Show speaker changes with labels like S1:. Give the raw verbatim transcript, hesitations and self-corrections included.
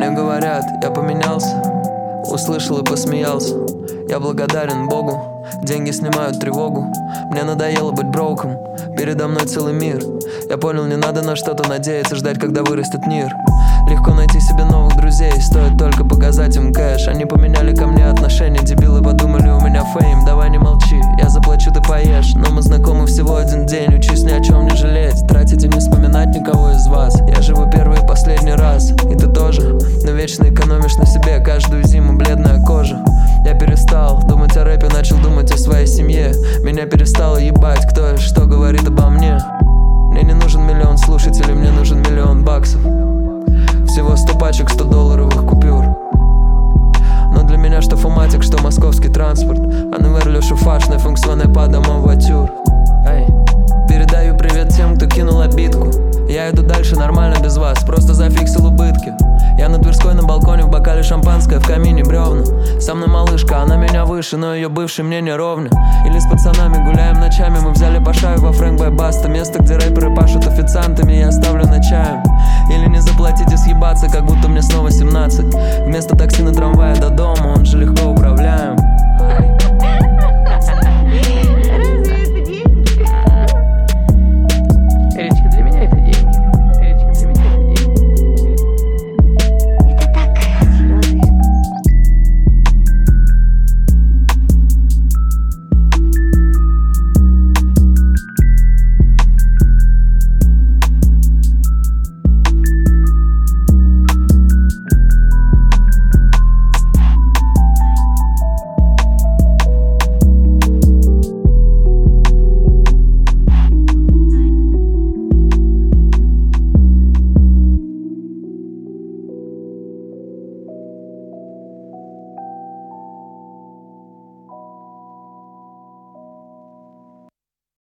S1: Мне говорят, я поменялся, услышал и посмеялся. Я благодарен Богу, деньги снимают тревогу. Мне надоело быть броком, передо мной целый мир. Я понял, не надо на что-то надеяться, ждать, когда вырастет мир. Легко найти себе новых друзей, стоит только показать им кэш. Они поменяли ко мне отношения, дебилы подумали, у меня фейм. Давай не молчи, я заплачу, ты поешь. Но мы знакомы всего один день, учись ни о чем не жалеть. Тратить и не вспоминать никого из вас. Я живу первый и последний раз, и ты тоже. Но вечно экономишь на себе, каждую зиму бледная кожа. Я перестал думать о рэпе, начал думать о своей семье. Меня перестало ебать, кто и что говорит обо мне. Мне не нужен миллион слушателей, мне нужен миллион баксов. Всего сто пачек сто долларовых купюр. Но для меня что фуматик, что московский транспорт. А не верю, что фаш не функционе pas dans ma voiture. Эй. Передаю привет тем, кто кинул обидку. Я иду дальше нормально без вас, просто зафиксил убытки. Я на Тверской на балконе, в бокале шампанское, в камине бревна. Со мной малышка, она меня выше, но ее бывший мне не ровня. Или с пацанами гуляем ночами, мы взяли по шаю во Фрэнк Бай Баста. Место, где рэперы пашут официантами, я оставлю на чаем. Или не заплатить и съебаться, как будто мне снова семнадцать. Вместо такси на трамвае до дома, он же легко